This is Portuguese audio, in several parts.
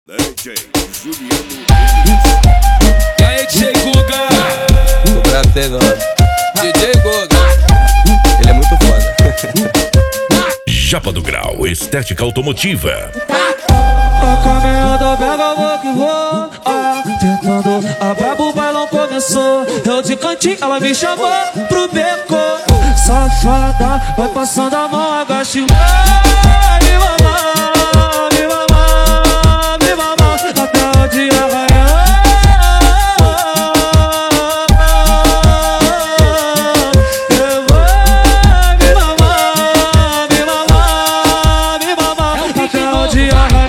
DJ Juliano. E aí, DJ Guga? O brabo tem nome. DJ Guga. Ele é muito foda. Japa do Grau, estética automotiva. A caminhada pega, vou que vou. Tentando, a brabo, o bailão começou. Eu de cantinho, ela me chamou pro beco. Safada, vai passando a mão, agacha e vai me mamar, me mamar, me mamar, até o dia raiar. Eu vou me mamar, me mamar, me mamar, até o dia raiar.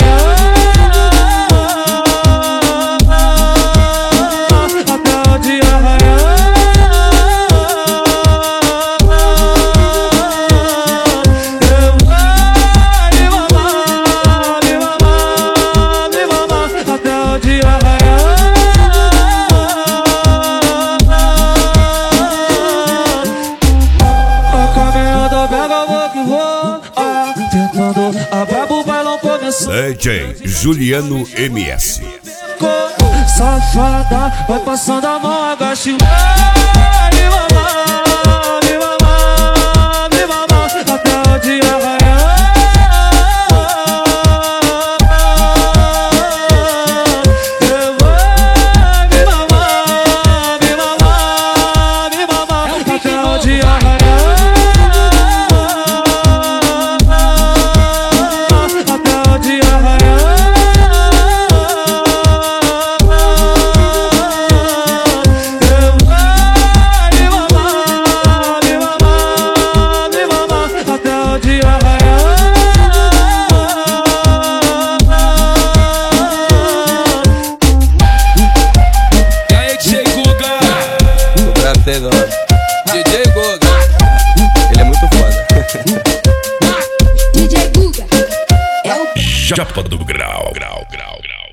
A brabo, o bailão começou. DJ Juliano MS. Safada, vai passando a mão, agacha e vai me mamar, me mamar, me mamar, até o dia raiar. Eu vou me mamar, me mamar, me mamar, até o dia raiar. Tem nome. DJ Guga. Ele é muito foda. DJ Guga é o Japa do Grau.